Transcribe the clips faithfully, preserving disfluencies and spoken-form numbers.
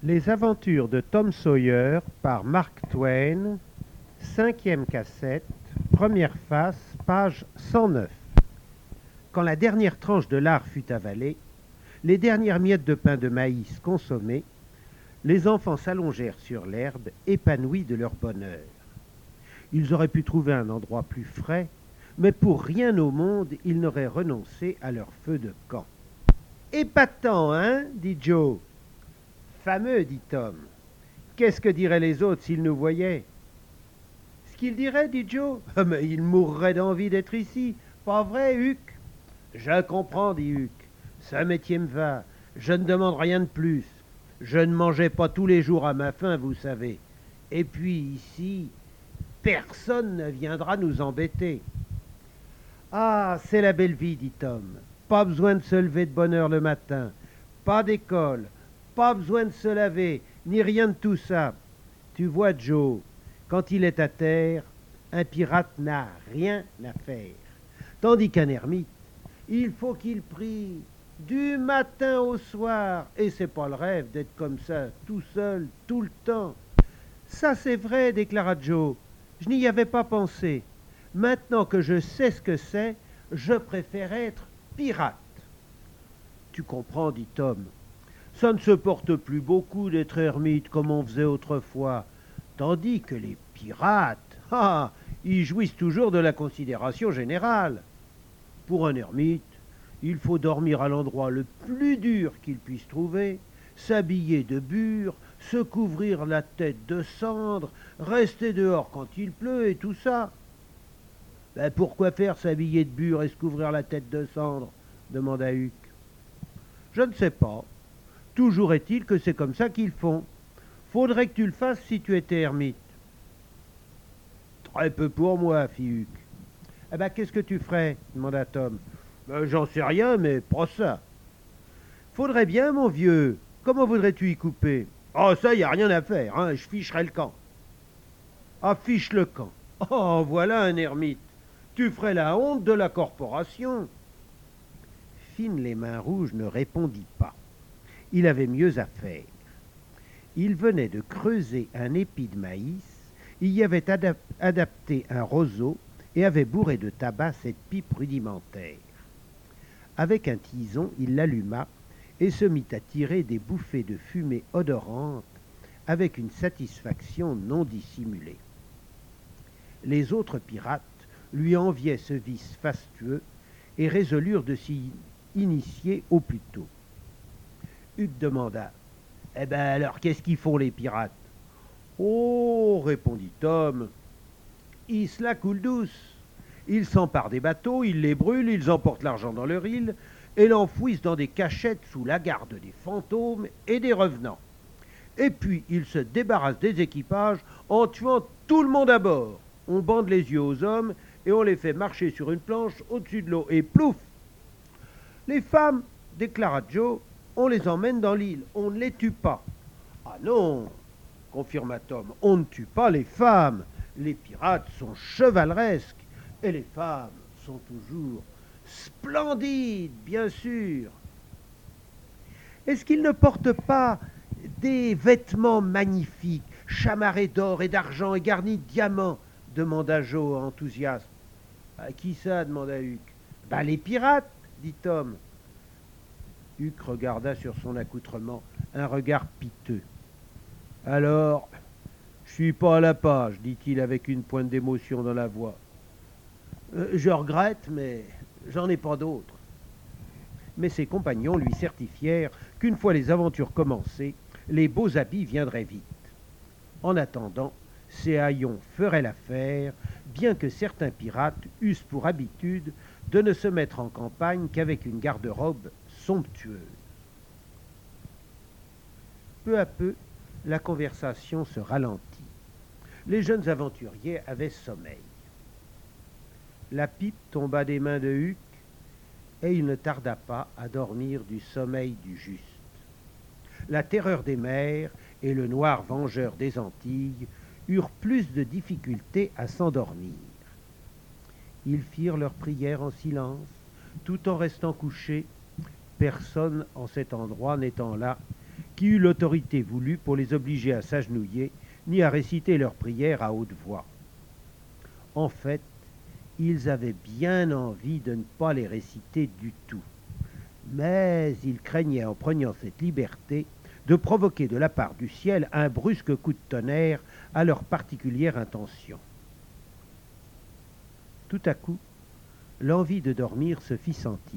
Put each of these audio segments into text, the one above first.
Les aventures de Tom Sawyer par Mark Twain, cinquième cassette, première face, page cent neuf. Quand la dernière tranche de lard fut avalée, les dernières miettes de pain de maïs consommées, les enfants s'allongèrent sur l'herbe, épanouis de leur bonheur. Ils auraient pu trouver un endroit plus frais, mais pour rien au monde, ils n'auraient renoncé à leur feu de camp. « Épatant, hein ?» dit Joe. « Fameux, » dit Tom. « Qu'est-ce que diraient les autres s'ils nous voyaient ?»« Ce qu'ils diraient, » dit Joe. « Mais ils mourraient d'envie d'être ici. Pas vrai, Huck ?»« Je comprends, » dit Huck. « Ce métier me va. Je ne demande rien de plus. Je ne mangeais pas tous les jours à ma faim, vous savez. Et puis ici, personne ne viendra nous embêter. »« Ah, c'est la belle vie, » dit Tom. « Pas besoin de se lever de bonne heure le matin. Pas d'école. Pas besoin de se laver, ni rien de tout ça. Tu vois, Joe, quand il est à terre, un pirate n'a rien à faire. Tandis qu'un ermite, il faut qu'il prie du matin au soir. Et c'est pas le rêve d'être comme ça, tout seul, tout le temps. »« Ça c'est vrai, » déclara Joe. « Je n'y avais pas pensé. Maintenant que je sais ce que c'est, je préfère être pirate. »« Tu comprends, » dit Tom. « Ça ne se porte plus beaucoup d'être ermite comme on faisait autrefois, tandis que les pirates, ah, ils jouissent toujours de la considération générale. Pour un ermite, il faut dormir à l'endroit le plus dur qu'il puisse trouver, s'habiller de bure, se couvrir la tête de cendre, rester dehors quand il pleut et tout ça. »« Ben pourquoi faire s'habiller de bure et se couvrir la tête de cendre ?» demanda Huck. « Je ne sais pas. Toujours est-il que c'est comme ça qu'ils font. Faudrait que tu le fasses si tu étais ermite. »« Très peu pour moi, » fit Huck. « Eh ben, qu'est-ce que tu ferais ?» demanda Tom. Ben, « J'en sais rien, mais pas ça. »« Faudrait bien, mon vieux. Comment voudrais-tu y couper ?»« Oh, ça, y a rien à faire, hein. Je ficherais le camp. »« Ah, fiche le camp. Oh, voilà un ermite. Tu ferais la honte de la corporation. » Fine les mains rouges ne répondit pas. Il avait mieux à faire. Il venait de creuser un épi de maïs, il y avait adap- adapté un roseau et avait bourré de tabac cette pipe rudimentaire. Avec un tison, il l'alluma et se mit à tirer des bouffées de fumée odorante avec une satisfaction non dissimulée. Les autres pirates lui enviaient ce vice fastueux et résolurent de s'y initier au plus tôt. Huck demanda. « Eh ben alors, qu'est-ce qu'ils font les pirates ?»« Oh, répondit Tom, ils se la coulent douce. Ils s'emparent des bateaux, ils les brûlent, ils emportent l'argent dans leur île et l'enfouissent dans des cachettes sous la garde des fantômes et des revenants. Et puis, ils se débarrassent des équipages en tuant tout le monde à bord. On bande les yeux aux hommes et on les fait marcher sur une planche au-dessus de l'eau. Et plouf ! Les femmes, déclara Joe, on les emmène dans l'île, on ne les tue pas. »« Ah non, confirma Tom, on ne tue pas les femmes. Les pirates sont chevaleresques et les femmes sont toujours splendides, bien sûr. »« Est-ce qu'ils ne portent pas des vêtements magnifiques, chamarrés d'or et d'argent et garnis de diamants ?» demanda Joe enthousiaste. « Qui ça ?» demanda Huck. « Ben les pirates, » dit Tom. Huck regarda sur son accoutrement, un regard piteux. « Alors, je suis pas à la page, » dit-il avec une pointe d'émotion dans la voix. Euh, « Je regrette, mais j'en ai pas d'autres. » Mais ses compagnons lui certifièrent qu'une fois les aventures commencées, les beaux habits viendraient vite. En attendant, ces haillons feraient l'affaire, bien que certains pirates eussent pour habitude de ne se mettre en campagne qu'avec une garde-robe somptueuse. Peu à peu, la conversation se ralentit. Les jeunes aventuriers avaient sommeil. La pipe tomba des mains de Huck et il ne tarda pas à dormir du sommeil du juste. La terreur des mers et le noir vengeur des Antilles eurent plus de difficulté à s'endormir. Ils firent leur prière en silence, tout en restant couchés, personne en cet endroit n'étant là qui eut l'autorité voulue pour les obliger à s'agenouiller, ni à réciter leurs prières à haute voix. En fait, ils avaient bien envie de ne pas les réciter du tout, mais ils craignaient, en prenant cette liberté, de provoquer de la part du ciel un brusque coup de tonnerre à leur particulière intention. Tout à coup, l'envie de dormir se fit sentir.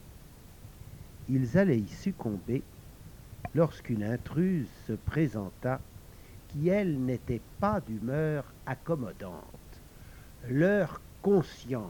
Ils allaient y succomber lorsqu'une intruse se présenta qui, elle, n'était pas d'humeur accommodante. Leur conscience.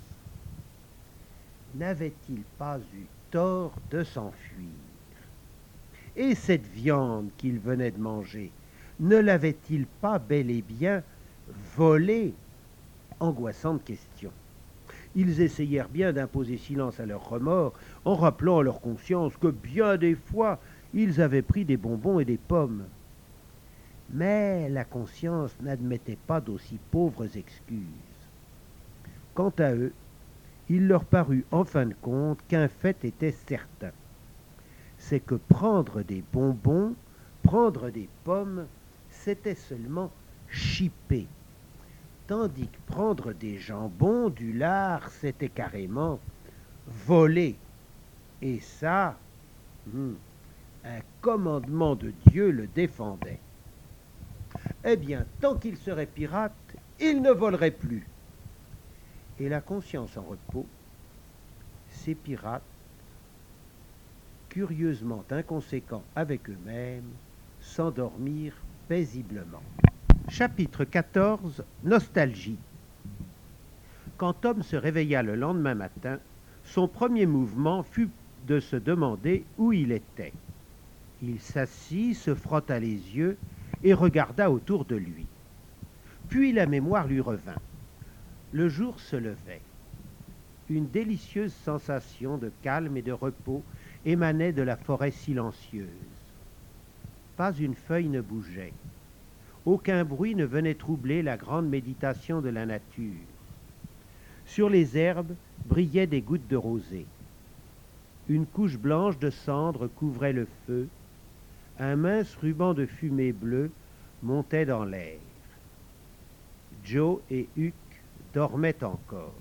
N'avait-il pas eu tort de s'enfuir? Et cette viande qu'ils venaient de manger, ne l'avait-il pas bel et bien volée? Angoissante question. Ils essayèrent bien d'imposer silence à leur remords, en rappelant à leur conscience que bien des fois, ils avaient pris des bonbons et des pommes. Mais la conscience n'admettait pas d'aussi pauvres excuses. Quant à eux, il leur parut en fin de compte qu'un fait était certain. C'est que prendre des bonbons, prendre des pommes, c'était seulement chipper. Tandis que prendre des jambons, du lard, c'était carrément voler. Et ça, hmm, un commandement de Dieu le défendait. Eh bien, tant qu'ils seraient pirates, ils ne voleraient plus. Et la conscience en repos, ces pirates, curieusement inconséquents avec eux-mêmes, s'endormirent paisiblement. Chapitre quatorze. Nostalgie. Quand Tom se réveilla le lendemain matin, son premier mouvement fut de se demander où il était. Il s'assit, se frotta les yeux et regarda autour de lui. Puis la mémoire lui revint. Le jour se levait. Une délicieuse sensation de calme et de repos émanait de la forêt silencieuse. Pas une feuille ne bougeait. Aucun bruit ne venait troubler la grande méditation de la nature. Sur les herbes brillaient des gouttes de rosée. Une couche blanche de cendre couvrait le feu. Un mince ruban de fumée bleue montait dans l'air. Joe et Huck dormaient encore.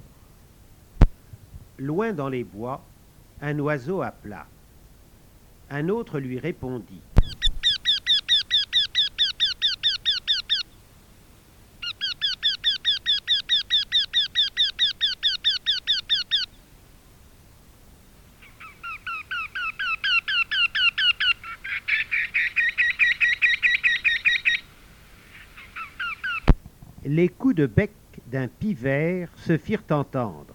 Loin dans les bois, un oiseau appela. Un autre lui répondit. Les coups de bec d'un pivert se firent entendre.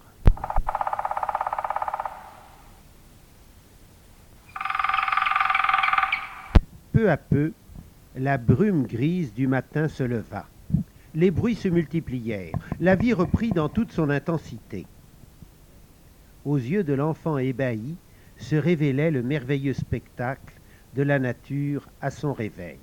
Peu à peu, la brume grise du matin se leva. Les bruits se multiplièrent. La vie reprit dans toute son intensité. Aux yeux de l'enfant ébahi se révélait le merveilleux spectacle de la nature à son réveil.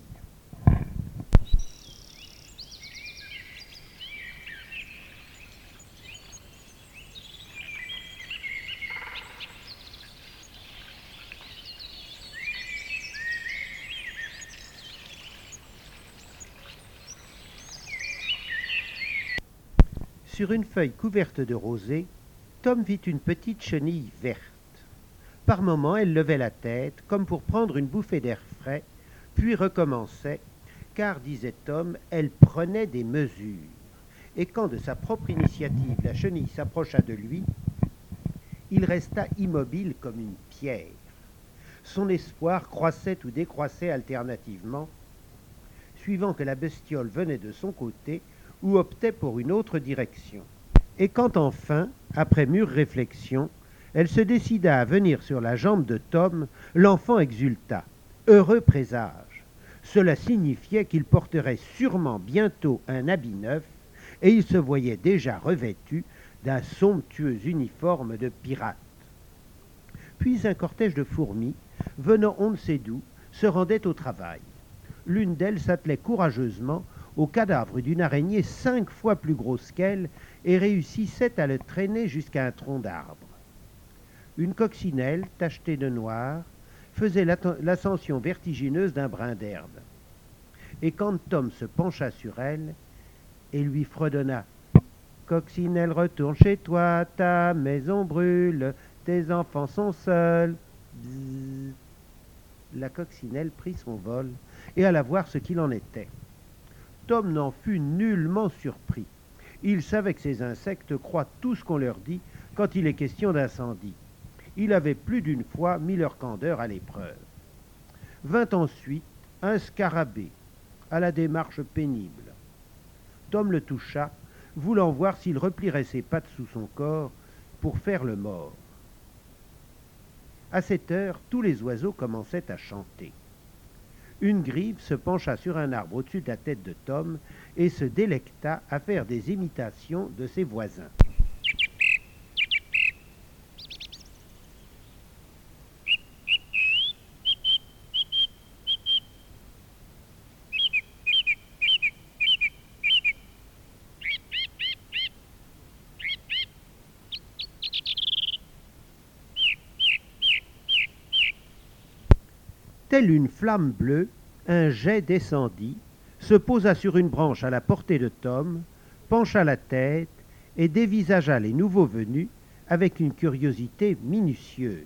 Sur une feuille couverte de rosée, Tom vit une petite chenille verte. Par moments, elle levait la tête, comme pour prendre une bouffée d'air frais, puis recommençait, car, disait Tom, elle prenait des mesures. Et quand de sa propre initiative la chenille s'approcha de lui, il resta immobile comme une pierre. Son espoir croissait ou décroissait alternativement, suivant que la bestiole venait de son côté ou optait pour une autre direction. Et quand enfin, après mûre réflexion, elle se décida à venir sur la jambe de Tom, l'enfant exulta. Heureux présage! Cela signifiait qu'il porterait sûrement bientôt un habit neuf, et il se voyait déjà revêtu d'un somptueux uniforme de pirate. Puis un cortège de fourmis, venant on ne sait d'où, se rendait au travail. L'une d'elles s'attelait courageusement au cadavre d'une araignée cinq fois plus grosse qu'elle et réussissait à le traîner jusqu'à un tronc d'arbre. Une coccinelle, tachetée de noir, faisait l'ascension vertigineuse d'un brin d'herbe. Et quand Tom se pencha sur elle et lui fredonna « Coccinelle, retourne chez toi, ta maison brûle, tes enfants sont seuls. » Bzzz. La coccinelle prit son vol et alla voir ce qu'il en était. Tom n'en fut nullement surpris. Il savait que ces insectes croient tout ce qu'on leur dit quand il est question d'incendie. Il avait plus d'une fois mis leur candeur à l'épreuve. Vint ensuite un scarabée, à la démarche pénible. Tom le toucha, voulant voir s'il replierait ses pattes sous son corps pour faire le mort. À cette heure, tous les oiseaux commençaient à chanter. Une grive se pencha sur un arbre au-dessus de la tête de Tom et se délecta à faire des imitations de ses voisins. Telle une flamme bleue, un jet descendit, se posa sur une branche à la portée de Tom, pencha la tête et dévisagea les nouveaux venus avec une curiosité minutieuse.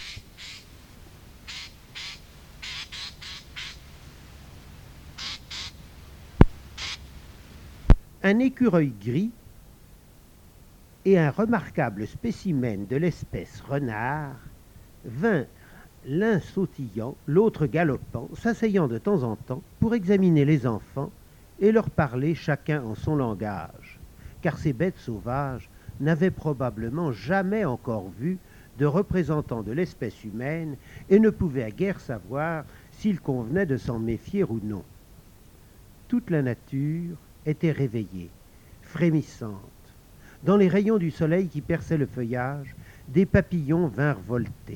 Un écureuil gris et un remarquable spécimen de l'espèce renard vinrent, l'un sautillant, l'autre galopant, s'asseyant de temps en temps pour examiner les enfants et leur parler chacun en son langage, car ces bêtes sauvages n'avaient probablement jamais encore vu de représentants de l'espèce humaine et ne pouvaient guère savoir s'il convenait de s'en méfier ou non. Toute la nature était réveillée, frémissante. Dans les rayons du soleil qui perçaient le feuillage, des papillons vinrent volter.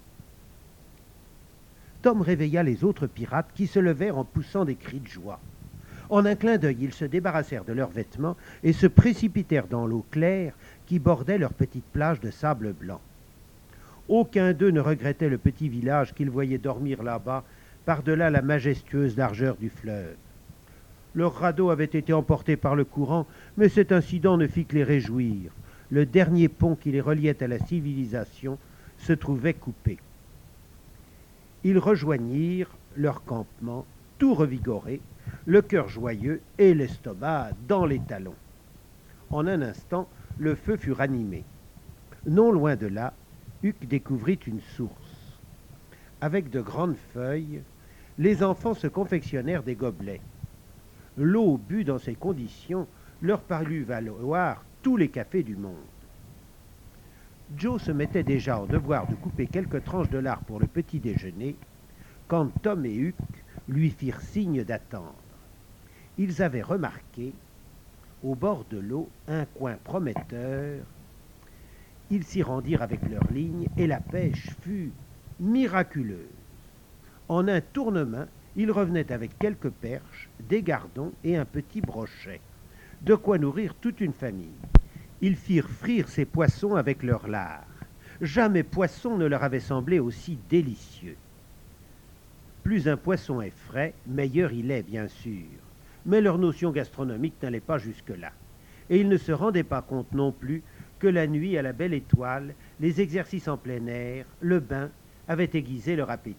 Tom réveilla les autres pirates qui se levèrent en poussant des cris de joie. En un clin d'œil, ils se débarrassèrent de leurs vêtements et se précipitèrent dans l'eau claire qui bordait leur petite plage de sable blanc. Aucun d'eux ne regrettait le petit village qu'ils voyaient dormir là-bas, par-delà la majestueuse largeur du fleuve. Leur radeau avait été emporté par le courant, mais cet incident ne fit que les réjouir. Le dernier pont qui les reliait à la civilisation se trouvait coupé. Ils rejoignirent leur campement, tout revigoré, le cœur joyeux et l'estomac dans les talons. En un instant, le feu fut ranimé. Non loin de là, Huck découvrit une source. Avec de grandes feuilles, les enfants se confectionnèrent des gobelets. L'eau bue dans ces conditions leur parut valoir tous les cafés du monde. Joe se mettait déjà en devoir de couper quelques tranches de lard pour le petit déjeuner, quand Tom et Huck lui firent signe d'attendre. Ils avaient remarqué, au bord de l'eau, un coin prometteur. Ils s'y rendirent avec leurs lignes et la pêche fut miraculeuse. En un tournement, ils revenaient avec quelques perches, des gardons et un petit brochet, de quoi nourrir toute une famille. Ils firent frire ces poissons avec leur lard. Jamais poisson ne leur avait semblé aussi délicieux. Plus un poisson est frais, meilleur il est, bien sûr. Mais leur notion gastronomique n'allait pas jusque-là. Et ils ne se rendaient pas compte non plus que la nuit à la belle étoile, les exercices en plein air, le bain, avaient aiguisé leur appétit.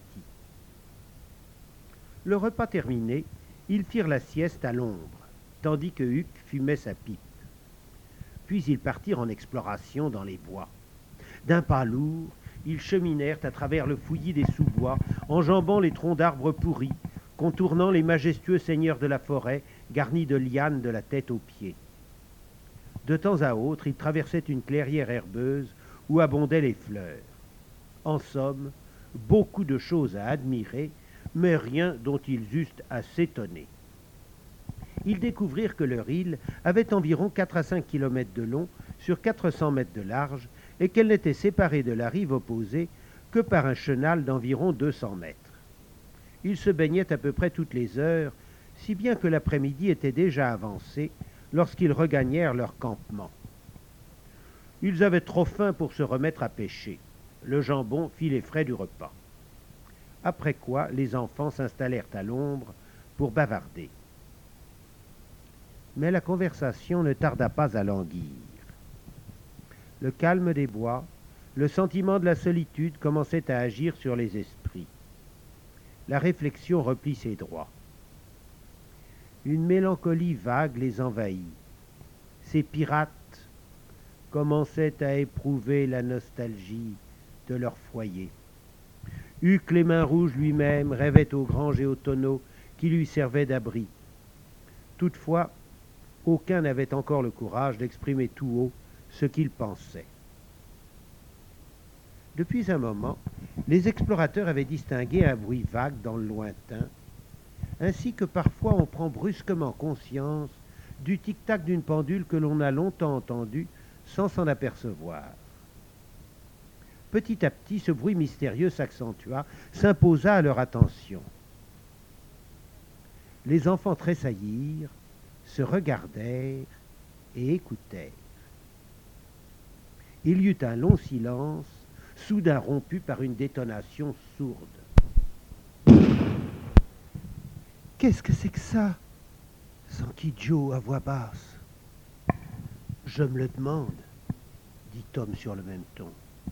Le repas terminé, ils firent la sieste à l'ombre, tandis que Huck fumait sa pipe. Puis ils partirent en exploration dans les bois. D'un pas lourd, ils cheminèrent à travers le fouillis des sous-bois, enjambant les troncs d'arbres pourris, contournant les majestueux seigneurs de la forêt, garnis de lianes de la tête aux pieds. De temps à autre, ils traversaient une clairière herbeuse où abondaient les fleurs. En somme, beaucoup de choses à admirer, mais rien dont ils eussent à s'étonner. Ils découvrirent que leur île avait environ quatre à cinq kilomètres de long sur quatre cents mètres de large et qu'elle n'était séparée de la rive opposée que par un chenal d'environ deux cents mètres. Ils se baignaient à peu près toutes les heures, si bien que l'après-midi était déjà avancé lorsqu'ils regagnèrent leur campement. Ils avaient trop faim pour se remettre à pêcher. Le jambon fit les frais du repas. après quoi les enfants s'installèrent à l'ombre pour bavarder. Mais la conversation ne tarda pas à languir. Le calme des bois, le sentiment de la solitude commençait à agir sur les esprits. La réflexion reprit ses droits. Une mélancolie vague les envahit. Ces pirates commençaient à éprouver la nostalgie de leur foyer. Hugues les Mains Rouges lui-même rêvait aux granges et aux tonneaux qui lui servaient d'abri. Toutefois, aucun n'avait encore le courage d'exprimer tout haut ce qu'il pensait. Depuis un moment, les explorateurs avaient distingué un bruit vague dans le lointain, ainsi que parfois on prend brusquement conscience du tic-tac d'une pendule que l'on a longtemps entendu sans s'en apercevoir. Petit à petit, ce bruit mystérieux s'accentua, s'imposa à leur attention. Les enfants tressaillirent, se regardèrent et écoutèrent. Il y eut un long silence, soudain rompu par une détonation sourde. « Qu'est-ce que c'est que ça ?» sentit Joe à voix basse. « Je me le demande, » dit Tom sur le même ton.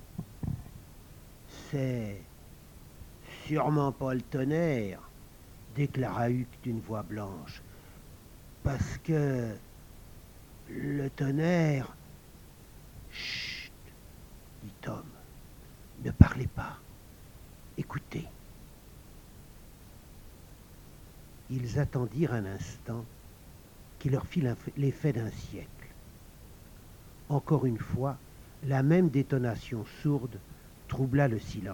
« C'est sûrement pas le tonnerre, » déclara Hugues d'une voix blanche. « Parce que le tonnerre... » Chut, dit Tom. Ne parlez pas. Écoutez. Ils attendirent un instant qui leur fit l'effet d'un siècle. Encore une fois, la même détonation sourde troubla le silence.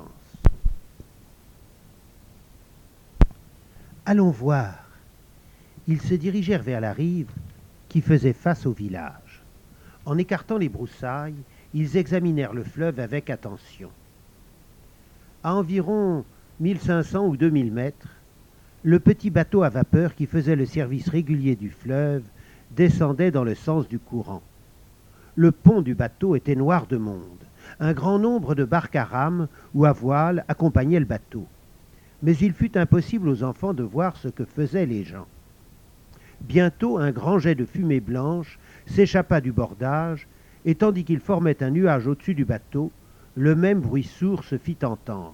Allons voir. Ils se dirigèrent vers la rive qui faisait face au village. En écartant les broussailles, ils examinèrent le fleuve avec attention. À environ mille cinq cents ou deux mille mètres, le petit bateau à vapeur qui faisait le service régulier du fleuve descendait dans le sens du courant. Le pont du bateau était noir de monde. Un grand nombre de barques à rames ou à voile accompagnaient le bateau. Mais il fut impossible aux enfants de voir ce que faisaient les gens. Bientôt, un grand jet de fumée blanche s'échappa du bordage, et tandis qu'il formait un nuage au-dessus du bateau, le même bruit sourd se fit entendre.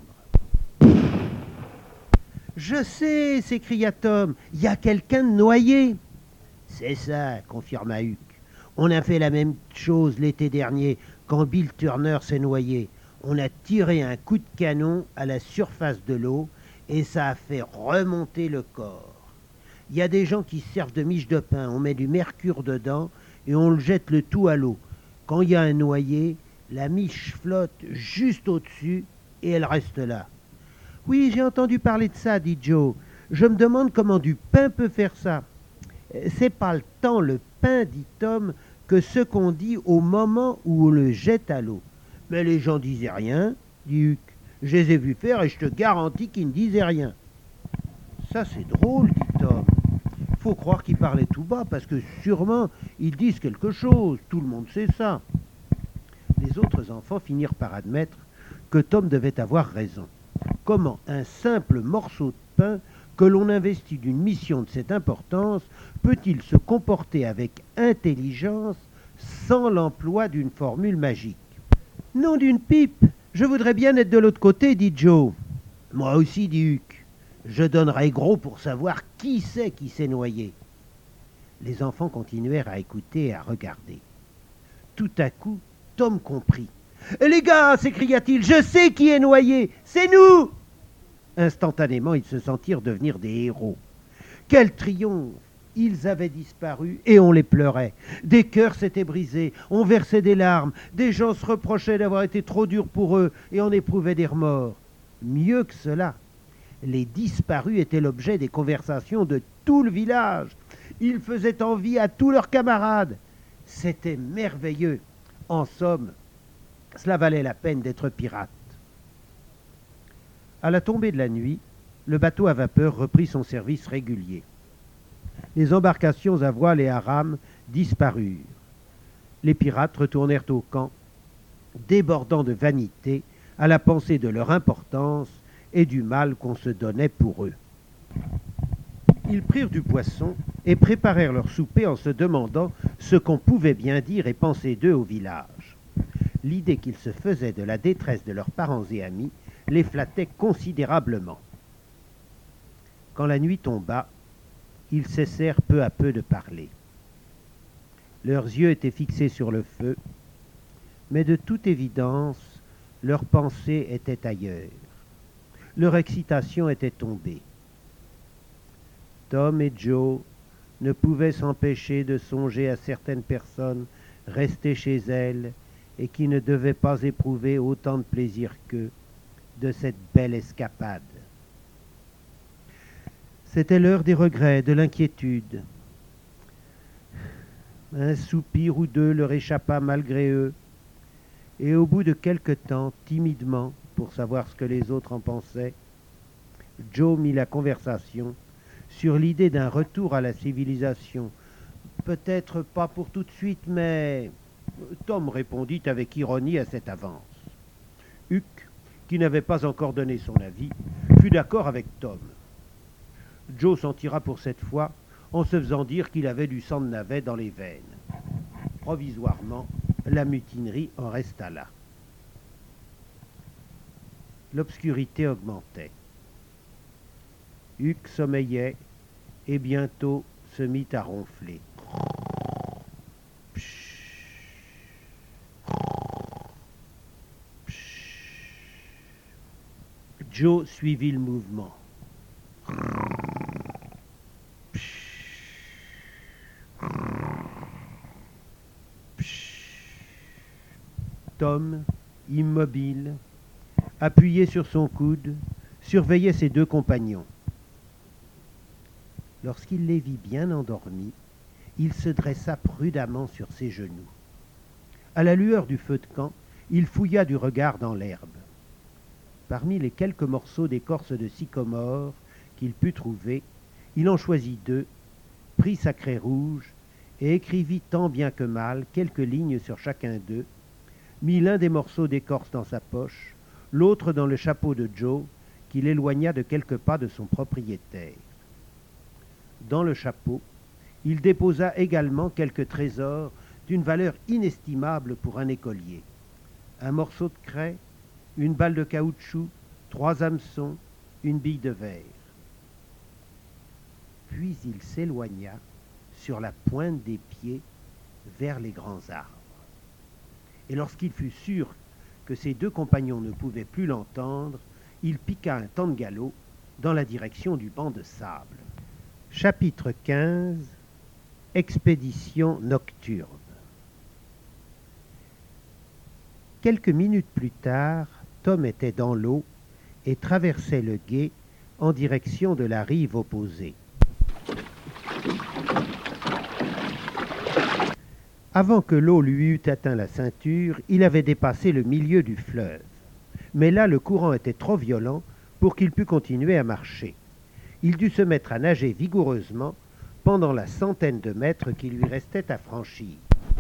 « Je sais !» s'écria Tom. « Il y a quelqu'un de noyé !»« C'est ça !» confirma Hugues. « On a fait la même chose l'été dernier, quand Bill Turner s'est noyé. On a tiré un coup de canon à la surface de l'eau, et ça a fait remonter le corps. Il y a des gens qui servent de miche de pain, on met du mercure dedans, et on le jette le tout à l'eau. Quand il y a un noyé, la miche flotte juste au-dessus, et elle reste là. »« Oui, j'ai entendu parler de ça, dit Joe. Je me demande comment du pain peut faire ça. »« C'est pas le temps, le pain, dit Tom, que ce qu'on dit au moment où on le jette à l'eau. »« Mais les gens disaient rien, dit Hugues. Je les ai vus faire et je te garantis qu'ils ne disaient rien. »« Ça, c'est drôle, dit Tom. Faut croire qu'ils parlaient tout bas, parce que sûrement ils disent quelque chose. Tout le monde sait ça. » Les autres enfants finirent par admettre que Tom devait avoir raison. Comment un simple morceau de pain que l'on investit d'une mission de cette importance peut-il se comporter avec intelligence sans l'emploi d'une formule magique? « Nom d'une pipe, je voudrais bien être de l'autre côté, dit Joe. »« Moi aussi, dit Hugues. Je donnerais gros pour savoir qui c'est qui s'est noyé. » Les enfants continuèrent à écouter et à regarder. Tout à coup, Tom comprit. « Les gars !» s'écria-t-il, « je sais qui est noyé, c'est nous !» Instantanément, ils se sentirent devenir des héros. Quel triomphe! Ils avaient disparu et on les pleurait. Des cœurs s'étaient brisés, on versait des larmes, des gens se reprochaient d'avoir été trop durs pour eux et on éprouvait des remords. Mieux que cela, les disparus étaient l'objet des conversations de tout le village. Ils faisaient envie à tous leurs camarades. C'était merveilleux. En somme, cela valait la peine d'être pirate. À la tombée de la nuit, le bateau à vapeur reprit son service régulier. Les embarcations à voile et à rames disparurent. Les pirates retournèrent au camp, débordant de vanité à la pensée de leur importance et du mal qu'on se donnait pour eux. Ils prirent du poisson et préparèrent leur souper en se demandant ce qu'on pouvait bien dire et penser d'eux au village. L'idée qu'ils se faisaient de la détresse de leurs parents et amis les flattait considérablement. Quand la nuit tomba, ils cessèrent peu à peu de parler. Leurs yeux étaient fixés sur le feu, mais de toute évidence, leurs pensées étaient ailleurs. Leur excitation était tombée. Tom et Joe ne pouvaient s'empêcher de songer à certaines personnes restées chez elles et qui ne devaient pas éprouver autant de plaisir qu'eux de cette belle escapade. C'était l'heure des regrets, de l'inquiétude. Un soupir ou deux leur échappa malgré eux, et au bout de quelque temps, timidement, pour savoir ce que les autres en pensaient, Joe mit la conversation sur l'idée d'un retour à la civilisation. Peut-être pas pour tout de suite, mais... Tom répondit avec ironie à cette avance. Huck, qui n'avait pas encore donné son avis, fut d'accord avec Tom. Joe s'en tira pour cette fois en se faisant dire qu'il avait du sang de navet dans les veines. Provisoirement, la mutinerie en resta là. L'obscurité augmentait. Huck sommeillait et bientôt se mit à ronfler. Joe suivit le mouvement. Tom, immobile, appuyé sur son coude, surveillait ses deux compagnons. Lorsqu'il les vit bien endormis, il se dressa prudemment sur ses genoux. À la lueur du feu de camp, il fouilla du regard dans l'herbe. Parmi les quelques morceaux d'écorce de sycomore qu'il put trouver, il en choisit deux, prit sa craie rouge et écrivit tant bien que mal quelques lignes sur chacun d'eux, mit l'un des morceaux d'écorce dans sa poche, l'autre dans le chapeau de Joe, qu'il éloigna de quelques pas de son propriétaire. Dans le chapeau, il déposa également quelques trésors d'une valeur inestimable pour un écolier. Un morceau de craie, une balle de caoutchouc, trois hameçons, une bille de verre. Puis il s'éloigna sur la pointe des pieds vers les grands arbres. Et lorsqu'il fut sûr que ses deux compagnons ne pouvaient plus l'entendre, il piqua un temps de galop dans la direction du banc de sable. Chapitre quinze. Expédition nocturne. Quelques minutes plus tard, Tom était dans l'eau et traversait le gué en direction de la rive opposée. Avant que l'eau lui eût atteint la ceinture, il avait dépassé le milieu du fleuve. Mais là, le courant était trop violent pour qu'il pût continuer à marcher. Il dut se mettre à nager vigoureusement pendant la centaine de mètres qui lui restait à franchir.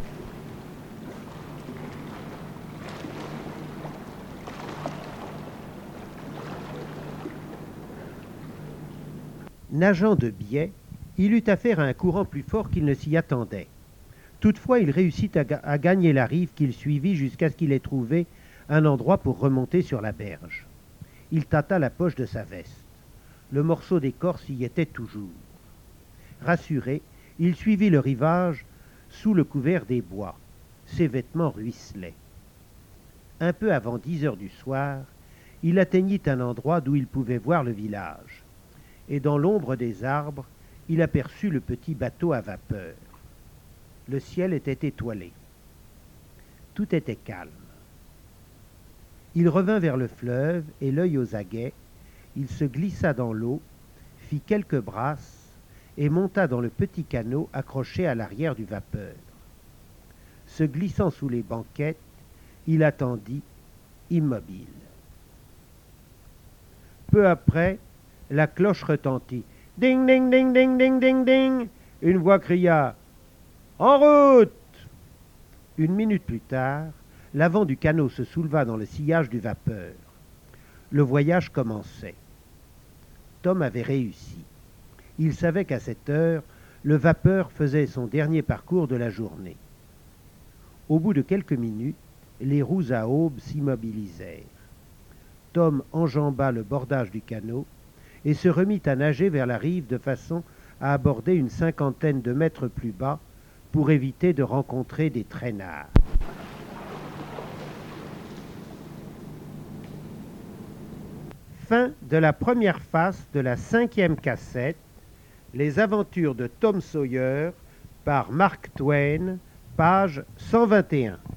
Nageant de biais, il eut affaire à un courant plus fort qu'il ne s'y attendait. Toutefois, il réussit à, ga- à gagner la rive qu'il suivit jusqu'à ce qu'il ait trouvé un endroit pour remonter sur la berge. Il tâta la poche de sa veste. Le morceau d'écorce y était toujours. Rassuré, il suivit le rivage sous le couvert des bois. Ses vêtements ruisselaient. Un peu avant dix heures du soir, il atteignit un endroit d'où il pouvait voir le village. Et dans l'ombre des arbres, il aperçut le petit bateau à vapeur. Le ciel était étoilé. Tout était calme. Il revint vers le fleuve et l'œil aux aguets, il se glissa dans l'eau, fit quelques brasses et monta dans le petit canot accroché à l'arrière du vapeur. Se glissant sous les banquettes, il attendit, immobile. Peu après, la cloche retentit. Ding, ding, ding, ding, ding, ding, ding. Une voix cria « En route !» Une minute plus tard, l'avant du canot se souleva dans le sillage du vapeur. le voyage commençait. Tom avait réussi. Il savait qu'à cette heure, le vapeur faisait son dernier parcours de la journée. Au bout de quelques minutes, les roues à aubes s'immobilisèrent. Tom enjamba le bordage du canot et se remit à nager vers la rive de façon à aborder une cinquantaine de mètres plus bas pour éviter de rencontrer des traînards. Fin de la première face de la cinquième cassette, Les aventures de Tom Sawyer par Mark Twain, page cent vingt et un.